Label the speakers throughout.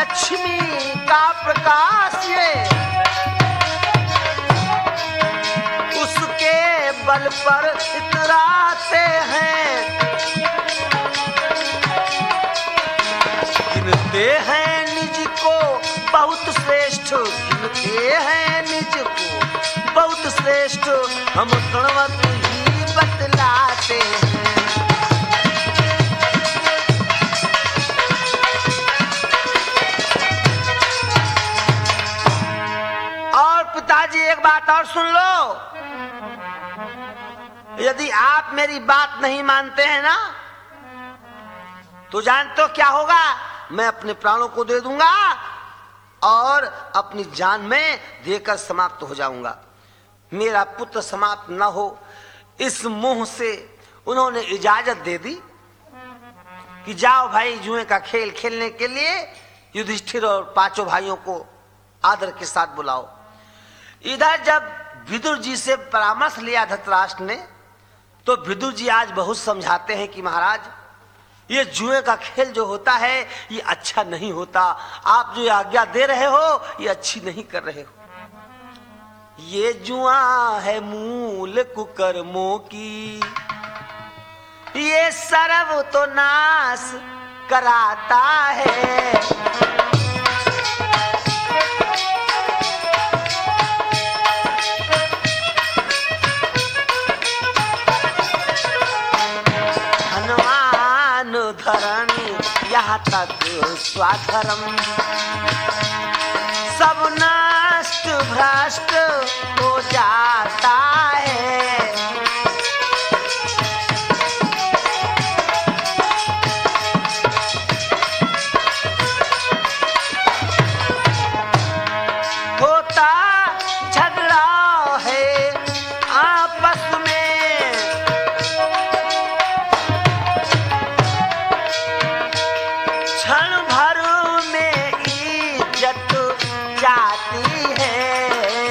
Speaker 1: लक्ष्मी का प्रकाश ये, उसके बल पर इतराते हैं। गिनते हैं निज को बहुत श्रेष्ठ, गिनते हैं निज को बहुत श्रेष्ठ, हम गुणवत ही बतलाते हैं। और पिताजी एक बात और सुन लो, यदि आप मेरी बात नहीं मानते हैं ना, तो जानते हो क्या होगा? मैं अपने प्राणों को दे दूंगा और अपनी जान में देकर समाप्त हो जाऊंगा। मेरा पुत्र समाप्त न हो, इस मोह से उन्होंने इजाजत दे दी कि जाओ भाई, जुए का खेल खेलने के लिए युधिष्ठिर और पांचों भाइयों को आदर के साथ बुलाओ। इधर जब विदुर जी से परामर्श लिया धृतराष्ट्र ने, तो विदुर जी आज बहुत समझाते हैं कि महाराज, ये जुए का खेल जो होता है ये अच्छा नहीं होता। आप जो आज्ञा दे रहे हो ये अच्छी नहीं कर रहे हो। ये जुआ है मूल कुकर्मों की, ये सर्व तो नाश कराता है। धनवान धरण यहाँ तक स्वाधर्म, सब नष्ट भ्रष्ट हो जाता है। होता झगड़ा है आपस में, क्षण भर में इज्जत जाती है।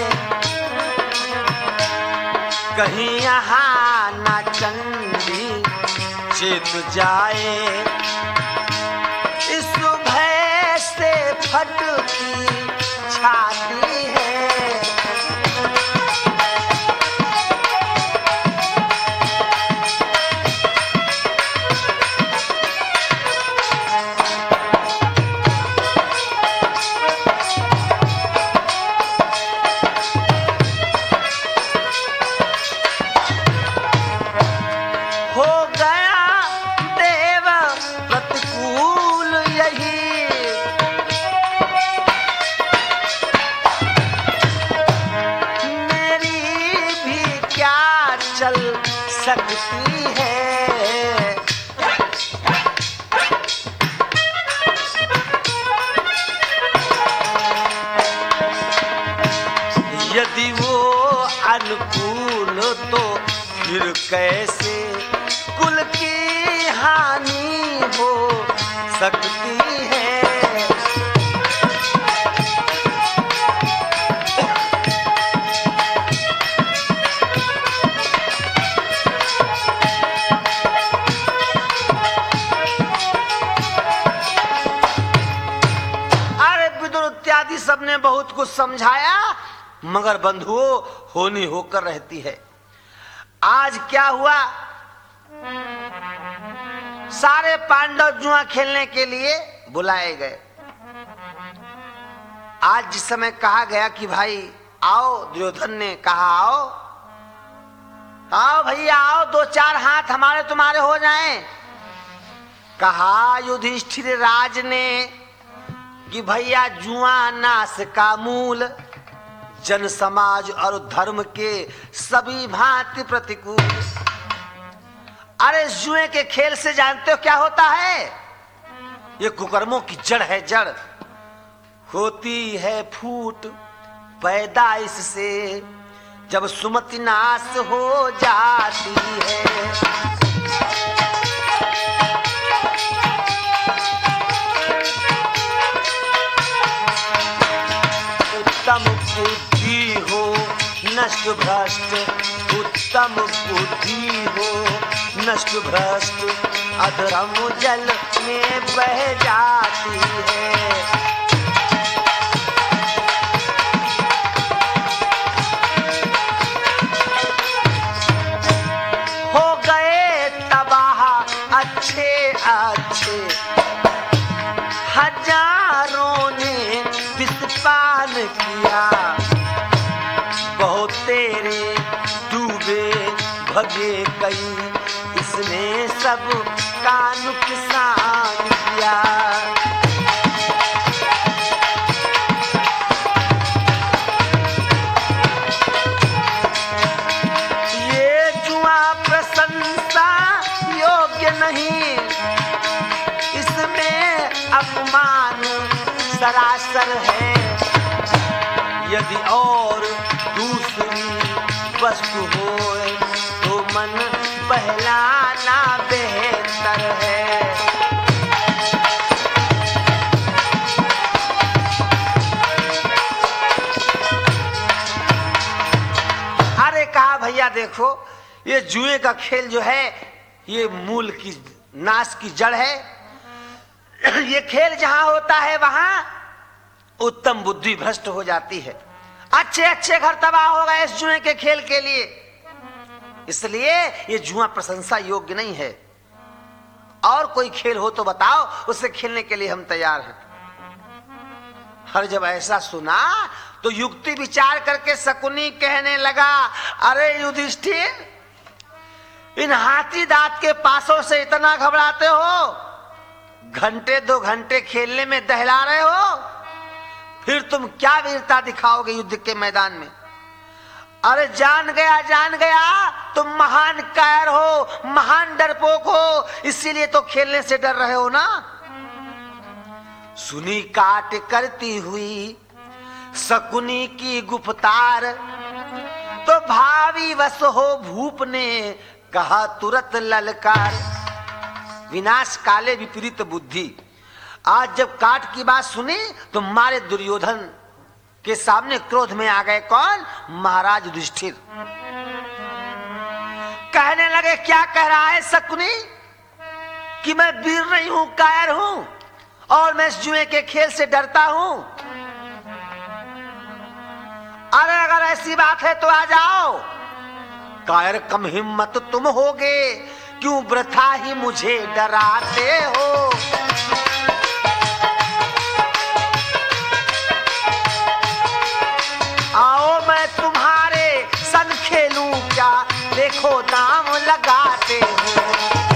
Speaker 1: कहीं यहाँ ना चंडी चेत जाए, इस भय से फटती छाती है। हो गया देव प्रतिकूल यही, मेरी भी क्या चल सकती है। यदि वो अनुकूल तो फिर कैसे कुल की हानि हो सकती है। अरे विदुर इत्यादि सबने बहुत कुछ समझाया, मगर बंधुओं होनी होकर रहती है। आज क्या हुआ, सारे पांडव जुआ खेलने के लिए बुलाए गए। आज जिस समय कहा गया कि भाई आओ, दुर्योधन ने कहा आओ आओ भैया आओ, दो चार हाथ हमारे तुम्हारे हो जाएं। कहा युधिष्ठिर राज ने कि भैया जुआ नाश का मूल, जन समाज और धर्म के सभी भांति प्रतिकूल। अरे जुए के खेल से जानते हो क्या होता है? ये कुकर्मों की जड़ है, जड़ होती है फूट पैदा इससे, जब सुमति नाश हो जाती है। उत्तम बुद्धि हो नष्ट भ्रष्ट, उत्तम बुद्धि हो नष्ट भ्रष्ट, अधर्म जल में बह जाती है। का नुकसान किया। ये जुआ प्रशंसा योग्य नहीं, इसमें अपमान सरासर है। यदि और दूसरी वस्तु होए तो मन बहलाना बेहतर है। अरे कहा भैया देखो, ये जुए का खेल जो है ये मूल की नाश की जड़ है। ये खेल जहां होता है वहां उत्तम बुद्धि भ्रष्ट हो जाती है। अच्छे अच्छे घर तबाह हो गए इस जुए के खेल के लिए। इसलिए ये जुआ प्रशंसा योग्य नहीं है। और कोई खेल हो तो बताओ, उससे खेलने के लिए हम तैयार हैं। हर जब ऐसा सुना तो युक्ति विचार करके शकुनी कहने लगा, अरे युधिष्ठिर, इन हाथी दांत के पासों से इतना घबराते हो? घंटे 2 घंटे खेलने में दहला रहे हो, फिर तुम क्या वीरता दिखाओगे युद्ध के मैदान में? अरे जान गया तुम महान कायर हो, महान डरपोक हो, इसीलिए तो खेलने से डर रहे हो ना। सुनी काट करती हुई शकुनी की गुप्तार, तो भावी वश हो भूप ने कहा तुरंत ललकार। विनाश काले विपरीत बुद्धि। आज जब काट की बात सुनी तो मारे दुर्योधन के सामने क्रोध में आ गए। कौन? महाराज युधिष्ठिर। कहने लगे, क्या कह रहा है शकुनी कि मैं वीर नहीं हूं, कायर हूं और मैं इस जुए के खेल से डरता हूं? अरे अगर ऐसी बात है तो आ जाओ। कायर कम हिम्मत तुम होगे, क्यों वृथा ही मुझे डराते हो? आओ मैं तुम्हारे संग खेलूं क्या, देखो दाम लगाते हो।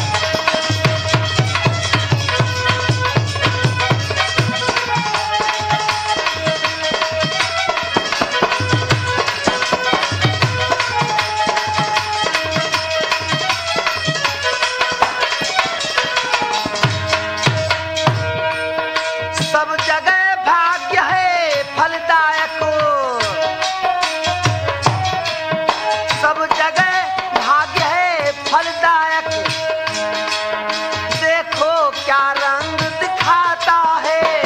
Speaker 1: सब जगह भाग्य है फलदायक, सब जगह भाग्य है फलदायक। देखो क्या रंग दिखाता है,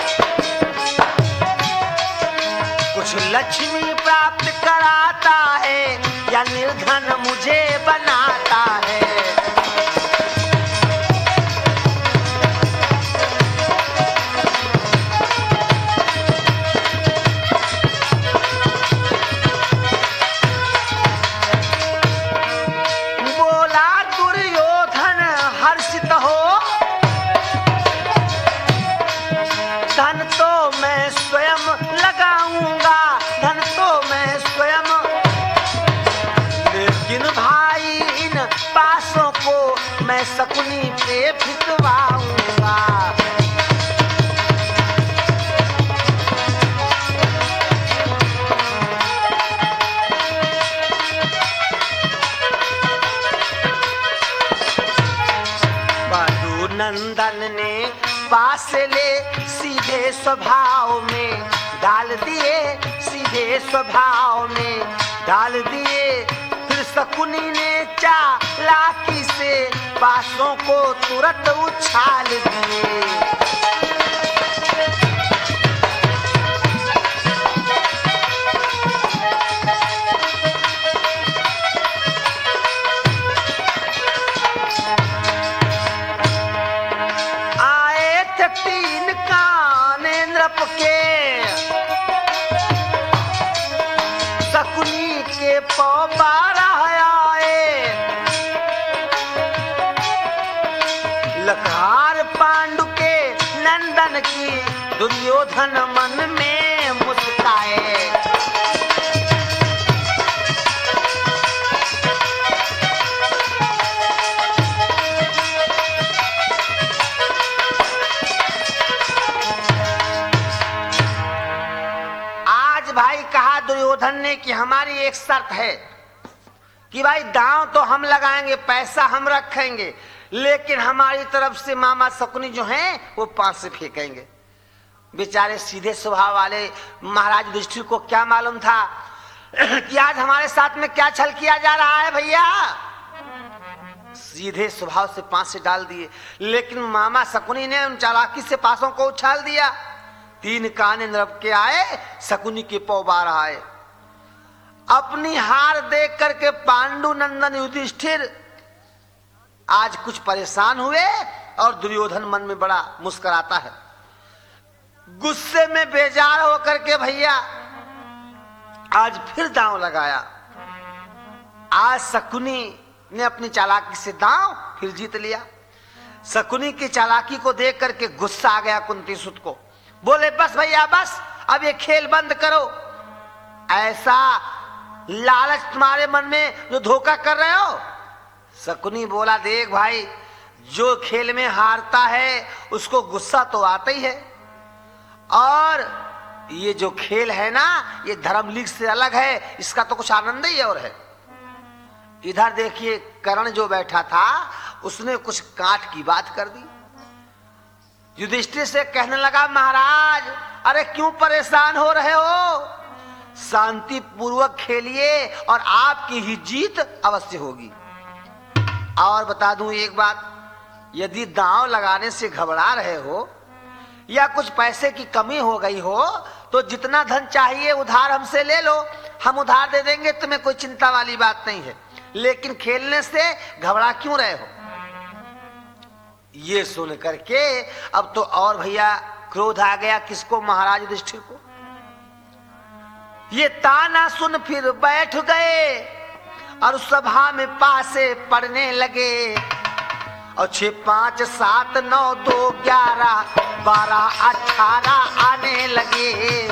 Speaker 1: कुछ लक्ष्मी प्राप्त कराता है या निर्धन मुझे बनाता है। धन तो मैं स्वयं लगाऊंगा, धन तो मैं स्वयं, लेकिन भाई इन पासों को मैं शकुनी पे फिकवाऊंगा। बधु नंदन ने पास ले सीधे स्वभाव में डाल दिए, सीधे स्वभाव में डाल दिए। फिर शकुनी ने चालाकी से पासों को तुरंत उछाल दिए। तीन कान नृप के शकुनी के पौ 12 आए। लखार पांडु के नंदन की दुर्योधन मन में मुस्काए। दुर्योधन ने कि हमारी एक शर्त है कि भाई दांव तो हम लगाएंगे, पैसा हम रखेंगे, लेकिन हमारी तरफ से मामा शकुनी जो हैं वो 5 से फेंकेंगे। बेचारे सीधे स्वभाव वाले महाराज युधिष्ठिर को क्या मालूम था कि आज हमारे साथ में क्या छल किया जा रहा है। भैया सीधे स्वभाव से 5 से डाल दिए, लेकिन मामा शकुनी ने उन चालाकी से पासों को उछाल दिया। 3 काने नरक के आए, शकुनी के पौ 12 आए। अपनी हार देख करके पांडु नंदन युधिष्ठिर आज कुछ परेशान हुए और दुर्योधन मन में बड़ा मुस्कुराता है। गुस्से में बेजार होकर के भैया आज फिर दांव लगाया। आज शकुनी ने अपनी चालाकी से दांव फिर जीत लिया। शकुनी की चालाकी को देख करके गुस्सा आ गया कुंती सुत को। बोले बस भैया बस, अब ये खेल बंद करो। ऐसा लालच तुम्हारे मन में जो धोखा कर रहे हो। शकुनी बोला देख भाई, जो खेल में हारता है उसको गुस्सा तो आता ही है, और ये जो खेल है ना ये धर्म लीग से अलग है, इसका तो कुछ आनंद ही और है। इधर देखिए कर्ण जो बैठा था उसने कुछ काट की बात कर दी। युधिष्ठिर से कहने लगा महाराज अरे क्यों परेशान हो रहे हो, शांति पूर्वक खेलिए और आपकी ही जीत अवश्य होगी। और बता दूं एक बात, यदि दांव लगाने से घबरा रहे हो या कुछ पैसे की कमी हो गई हो तो जितना धन चाहिए उधार हमसे ले लो, हम उधार दे देंगे, तुम्हें कोई चिंता वाली बात नहीं है। लेकिन खेलने से घबरा क्यों रहे हो। ये सुन करके अब तो और भैया क्रोध आ गया किसको, महाराज युधिष्ठिर को। ये ताना सुन फिर बैठ गए और सभा में पासे पढ़ने लगे। और 6 5 7 9 2 11 12 18 आने लगे।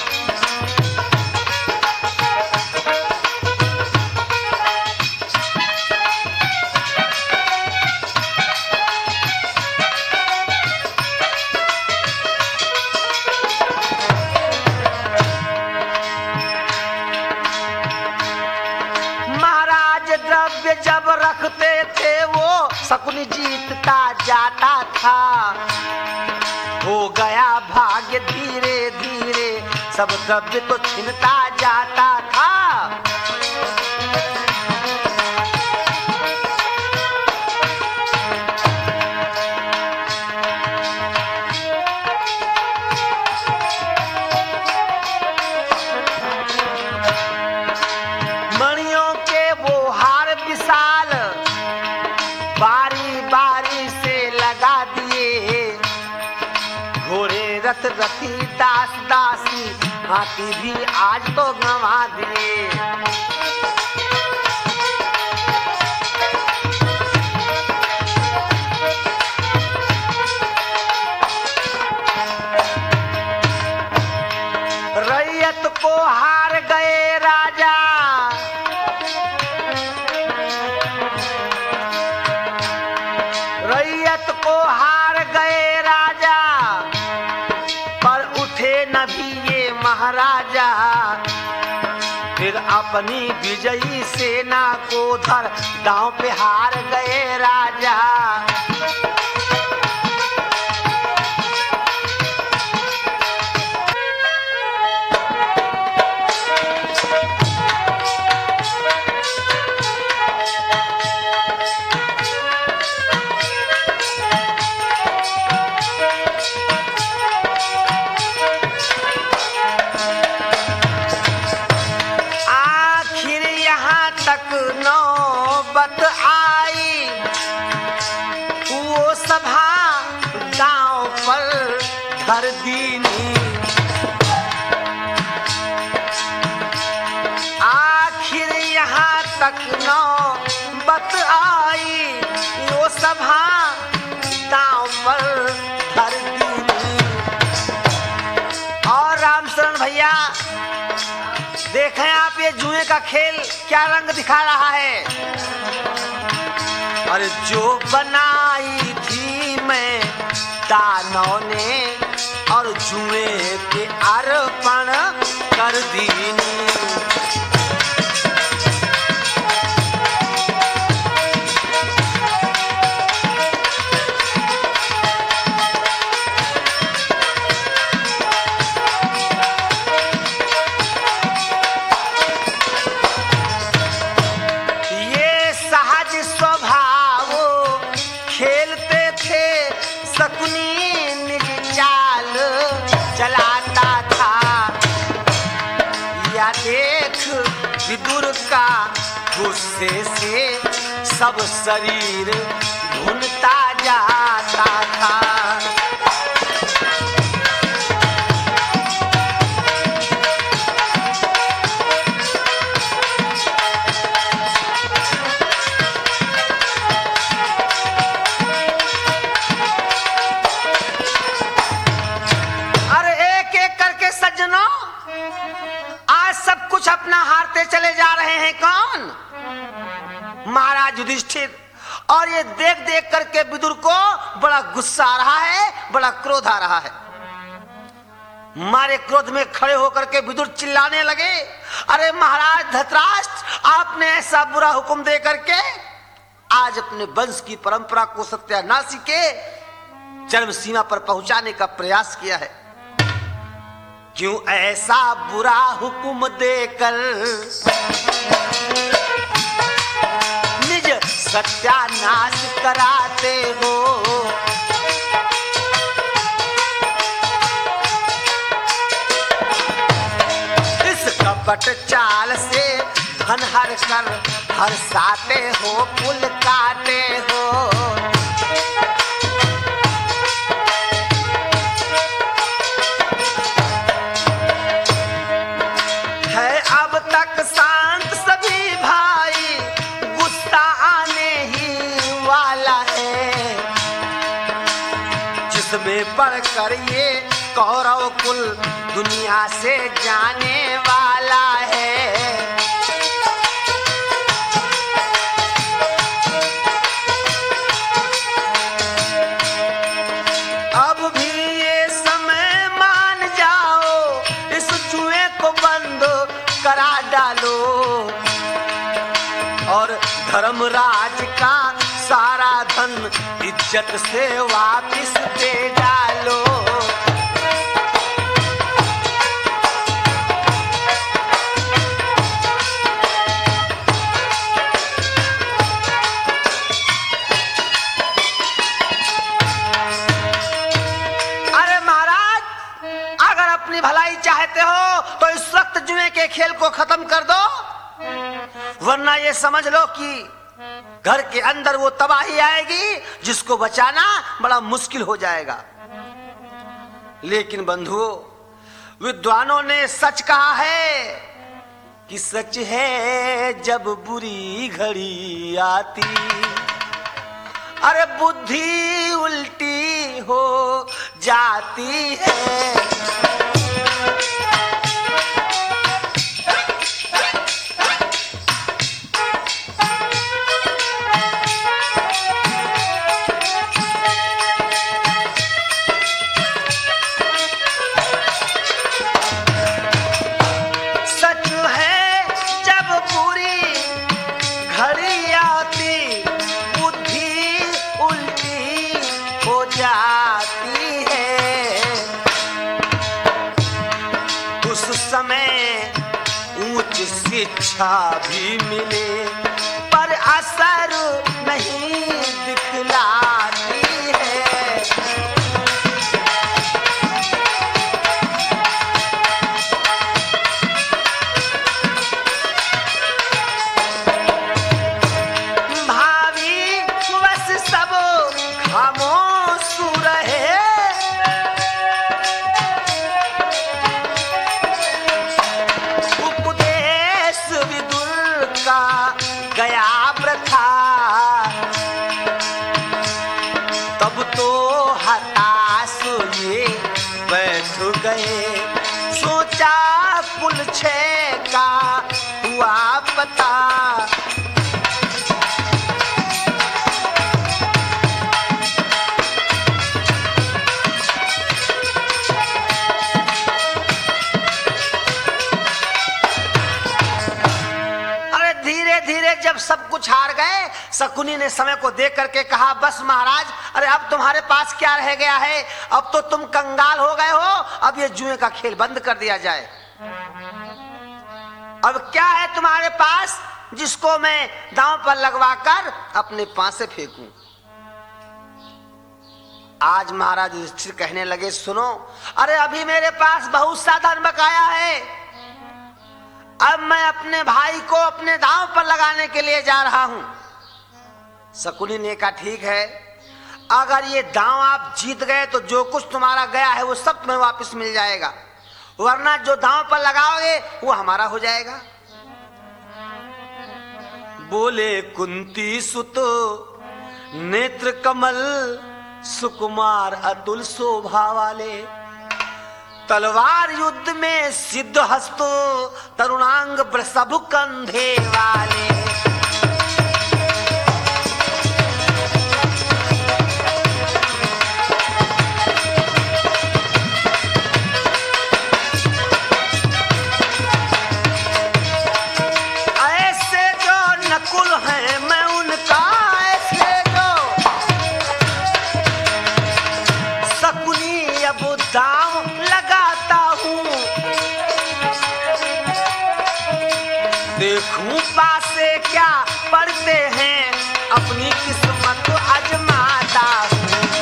Speaker 1: जब रखते थे वो शकुनी जीतता जाता था। हो गया भाग्य धीरे धीरे सब द्रव्य तो छिनता जाता था। रथ रथी दास दासी हाथी भी आज तो गंवा दिए। रैयत को हार गए राजा, रैयत को हार गए राजा, नभी ये महाराजा। फिर अपनी विजयी सेना को धर दांव पे हार गए राजा। नौबत आई वो सभा गांव पर धर दीनी। आखिर यहाँ तक नौबत आई वो सभा गांव पर धर दीनी। और रामचरण भैया देखें आप ये जुए का खेल क्या रंग दिखा रहा है। अरे जो बनाई थी मैं दानों ने और जुए के अर्पण कर दी। शकुनी निज चाल चलाता था, या देख विदुर का गुस्से से सब शरीर भुनता जाता था। सज्जनों, आज सब कुछ अपना हारते चले जा रहे हैं कौन? महाराज युधिष्ठिर। और ये देख देख करके विदुर को बड़ा गुस्सा आ रहा है, बड़ा क्रोध आ रहा है। मारे क्रोध में खड़े होकर के विदुर चिल्लाने लगे, अरे महाराज धृतराष्ट्र, आपने ऐसा बुरा हुक्म दे करके आज अपने वंश की परंपरा को सत्यानाशी के चरम सीमा पर पहुंचाने का प्रयास किया है। क्यों ऐसा बुरा हुक्म देकर निज सत्यानाश कराते हो? इस कपट चाल से धन हर कर हर्षाते हो, पुल काटे हो। शांत सभी भाई, गुस्सा आने ही वाला है, जिसमें बढ़कर ये कौरव कुल दुनिया से जाने वाला है। अब भी ये समय मान जाओ, इस जुए को बंद करा डालो और धर्मराज का सारा धन इज्जत से वापिस दे डालो। अरे महाराज, अगर अपनी भलाई चाहते हो तो इस वक्त जुए के खेल को खत्म कर दो, वरना ये समझ लो कि घर के अंदर वो तबाही आएगी जिसको बचाना बड़ा मुश्किल हो जाएगा। लेकिन बंधुओं, विद्वानों ने सच कहा है कि सच है जब बुरी घड़ी आती, अरे बुद्धि उल्टी हो जाती है। शिक्षा भी मिले पर असर नहीं दिखलाती है। भावी बस सब खामोश रहे, गया प्रथा तब तो हताश ये बैठ गए, सोचा कुल छह का हुआ पता। जब सब कुछ हार गए, शकुनी ने समय को देख करके कहा, बस महाराज, अरे अब तुम्हारे पास क्या रह गया है? अब तो तुम कंगाल हो गए हो, अब ये जुए का खेल बंद कर दिया जाए। अब क्या है तुम्हारे पास जिसको मैं दांव पर लगवाकर अपने पास से फेंकूं? आज महाराज युधिष्ठिर कहने लगे, सुनो, अरे अभी मेरे पास बहुत सा धन बकाया है, अब मैं अपने भाई को अपने दांव पर लगाने के लिए जा रहा हूं। शकुनी ने कहा, ठीक है, अगर ये दांव आप जीत गए तो जो कुछ तुम्हारा गया है वो सब तुम्हें वापस मिल जाएगा, वरना जो दांव पर लगाओगे वो हमारा हो जाएगा। बोले कुंती सुत नेत्र कमल सुकुमार अतुल शोभा वाले, तलवार युद्ध में सिद्ध हस्तो तरुणांग वृषभ कंधे वाले। ऐसे जो नकुल हैं मैं उनका, ऐसे जो शकुनी अब दांव लगाता हूँ, देखूं पासे क्या पढ़ते हैं, अपनी किस्मत आजमाता हूँ।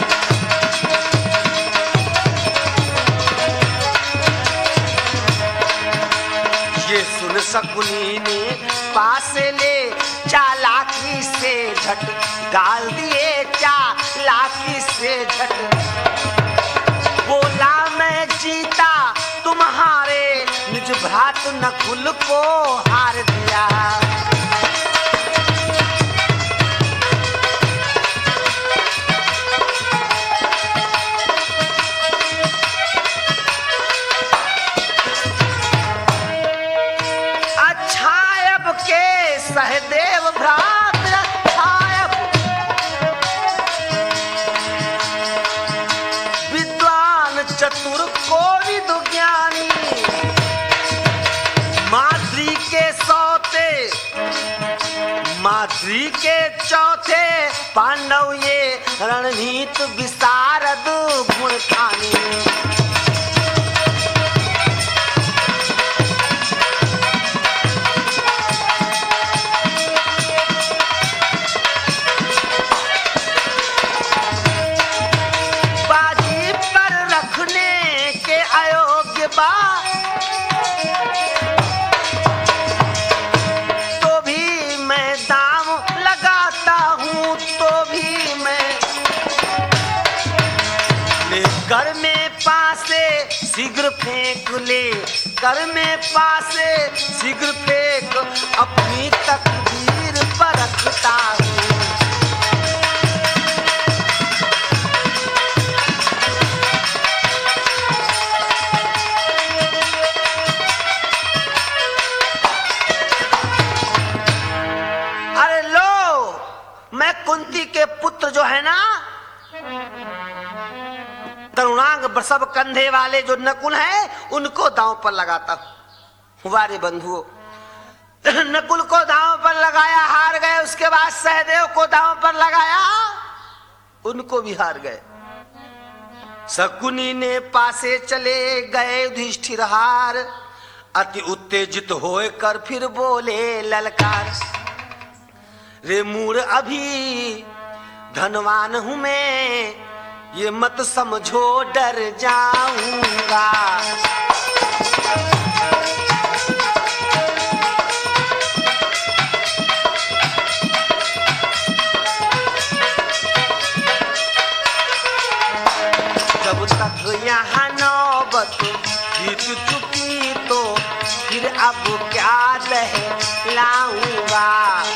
Speaker 1: ये सुन शकुनी ने पासे ले चालाकी से झट डाल दिए, चालाकी से झट बोला, मैं जीता तुम्हारे निज भ्रात नकुल को हार दिया। अच्छा अब के सहदेव भ्रात, अच्छा अब विद्वान चतुर कोविद ज्ञानी, माद्री के सौते माद्री के चौथे पांडव, ये रणनीत विशारद गुण खानी। बाजी पर रखने के अयोग्य बा, तो भी मैं दांव लगाता हूँ, तो भी मैं ले कर में पासे शीघ्र फेंक, ले कर में पासे शीघ्र फेंक, अपनी तकदीर पर रखता हूँ। अरे लो, मैं कुंती के पुत्र जो है ना, तरुणांग वृषभ कंधे वाले जो नकुल हैं, उनको दांव पर लगाता हूं। हमारे बंधुओं, नकुल को दांव पर लगाया, हार गए। उसके बाद सहदेव को दांव पर लगाया, उनको भी हार गए। शकुनी ने पासे चले गए युधिष्ठिर हार, अति उत्तेजित होए कर फिर बोले ललकार, रे मूढ़ अभी धनवान हूं मैं, ये मत समझो डर जाऊंगा। जब तक यहाँ नौबत बीत चुकी तो फिर अब क्या दहलाऊंगा।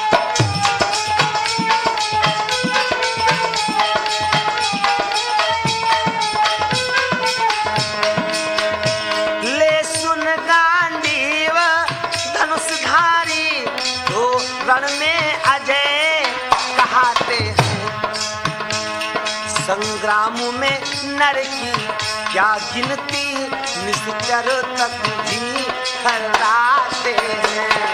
Speaker 1: ले सुन गांडीव धनुषधारी, तो रण में अजय कहाते हैं। संग्राम में नर की क्या गिनती, निश्चर तक भी खर्राते हैं।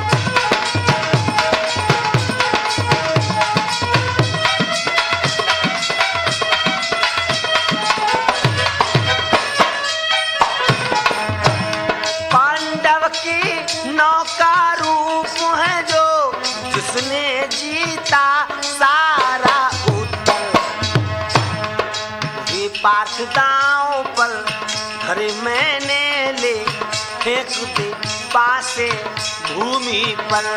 Speaker 1: पांडव की नौका रूप है जो, जिसने जीता सारा उत्तर। पार्थ दांव पर धरे मैंने ले फेंक दे पासे भूमि पर।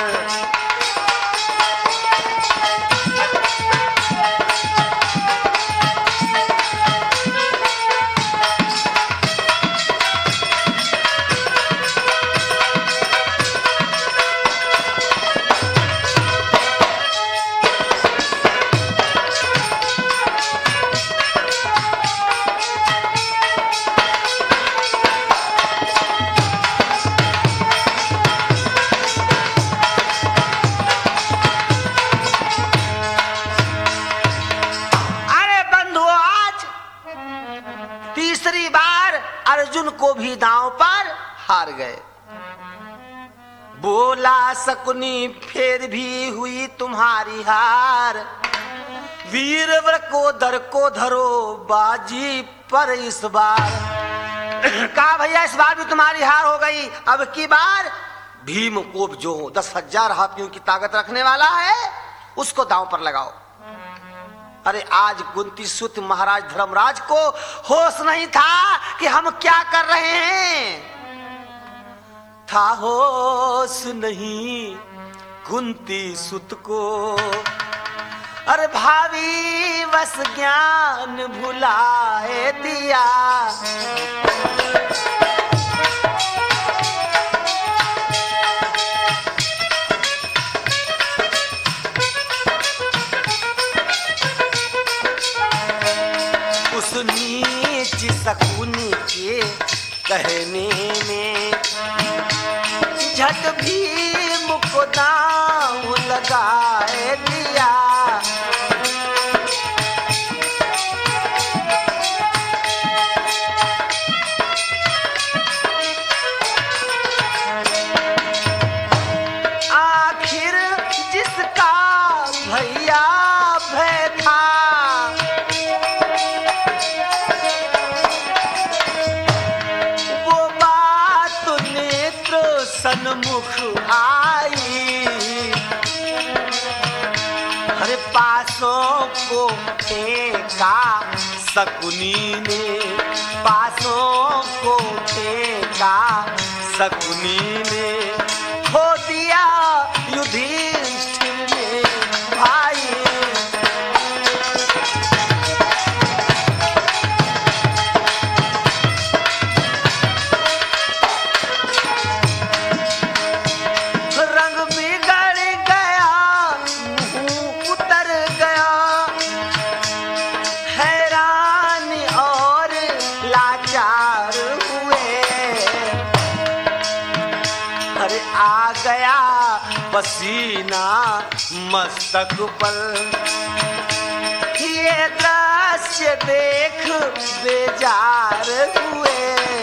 Speaker 1: तीसरी बार अर्जुन को भी दांव पर हार गए। बोला शकुनी फिर भी हुई तुम्हारी हार, वीरवर को धरो बाजी पर इस बार। कहा भैया इस बार भी तुम्हारी हार हो गई, अब की बार भीम को जो 10,000 हाथियों की ताकत रखने वाला है उसको दांव पर लगाओ। अरे आज कुंती सुत महाराज धर्मराज को होश नहीं था कि हम क्या कर रहे हैं, था होश नहीं कुंती सुत को। अरे भावी बस ज्ञान भुलाए दिया, नीच शकुनी के कहने में झट भीम को दांव लगाए दिया। आखिर जिसका भैया भय था सन्मुख आई, हरे पासों को फेंका शकुनी ने, पासों को फेंका शकुनी ने, खो दिया युधिष्ठिर ने भाई। आ गया पसीना मस्तक पर, ये दृश्य देख बेजार हुए।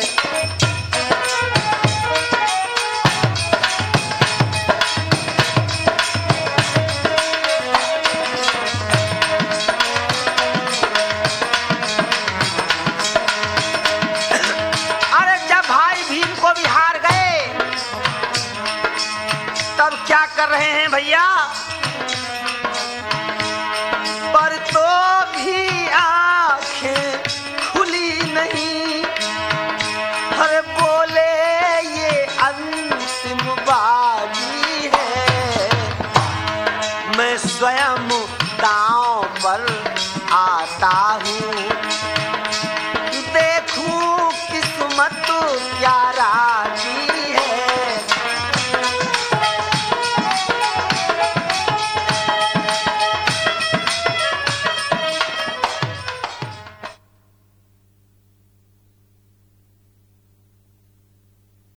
Speaker 1: अरे जब भाई भीम को भी हार गए तब क्या कर रहे हैं भैया, पर तो भी